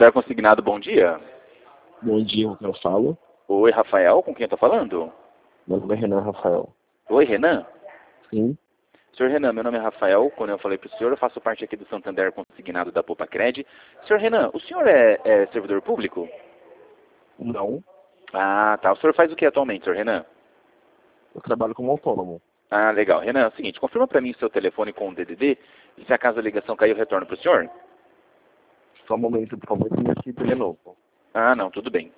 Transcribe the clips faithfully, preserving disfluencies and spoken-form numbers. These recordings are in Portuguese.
Santander Consignado, bom dia. Bom dia, com quem eu falo? Oi, Rafael, com quem eu tô falando? Meu nome é Renan Rafael. Oi, Renan? Sim? Senhor Renan, meu nome é Rafael, quando eu falei para o senhor, eu faço parte aqui do Santander Consignado da Popacred. Senhor Renan, o senhor é, é servidor público? Não. Ah, tá. O senhor faz o que atualmente, senhor Renan? Eu trabalho como autônomo. Ah, legal. Renan, é o seguinte, confirma para mim o seu telefone com o D D D e se acaso a ligação cair, eu retorno para o senhor? Só um momento, por favor, que meu chip ele é novo. Ah, não, tudo bem.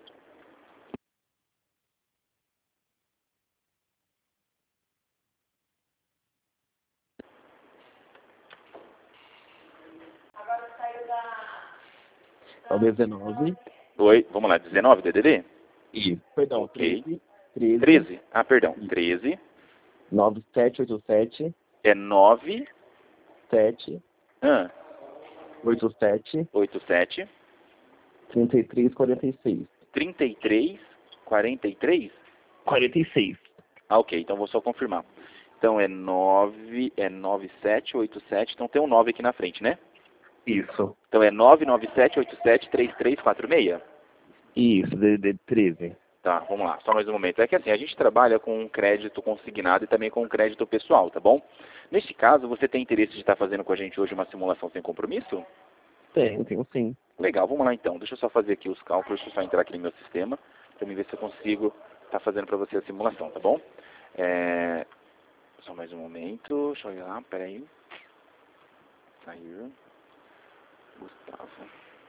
É o dezenove. Oi, vamos lá, dezenove D D D? Isso. Perdão, Ok. treze. treze. treze? Ah, perdão, treze. nove sete oito sete. É nove. sete. Ah, oito sete. oito sete. trinta e três quarenta e seis. trinta e três, quarenta e três? quarenta e seis. Ah, ok, então vou só confirmar. Então é nove, é nove sete oito sete, então tem um nove aqui na frente, né? Isso. Então é nove nove sete oito sete três três quatro seis? Isso, D D D treze. Tá, vamos lá, só mais um momento. É que assim, a gente trabalha com um crédito consignado e também com um crédito pessoal, tá bom? Neste caso, você tem interesse de estar fazendo com a gente hoje uma simulação sem compromisso? Tenho, tenho sim. Legal, vamos lá então. Deixa eu só fazer aqui os cálculos, deixa eu só entrar aqui no meu sistema, para mim ver se eu consigo estar fazendo para você a simulação, tá bom? É... Só mais um momento, deixa eu olhar lá, peraí. Sair. Gustavo.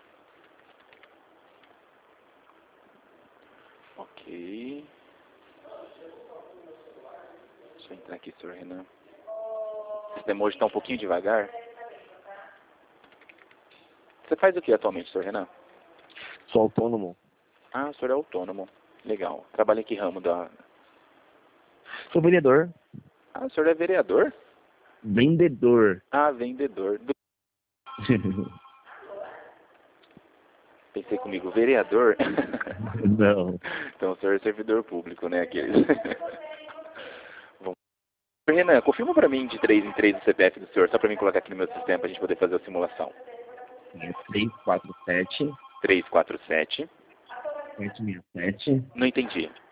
Ok. Deixa eu entrar aqui, senhor Renan. O sistema hoje está um pouquinho devagar. Você faz o que atualmente, senhor Renan? Sou autônomo. Ah, o senhor é autônomo. Legal. Trabalha em que ramo da... Sou vendedor. Ah, o senhor é vereador? Vendedor. Ah, vendedor. Do... Pensei comigo, vereador? Não. Então o senhor é servidor público, né? Aqueles. Bom. Renan, confirma para mim de três em três o C P F do senhor, só para mim colocar aqui no meu sistema para a gente poder fazer a simulação. três quatro sete. três quatro sete. sete seis sete. Não entendi.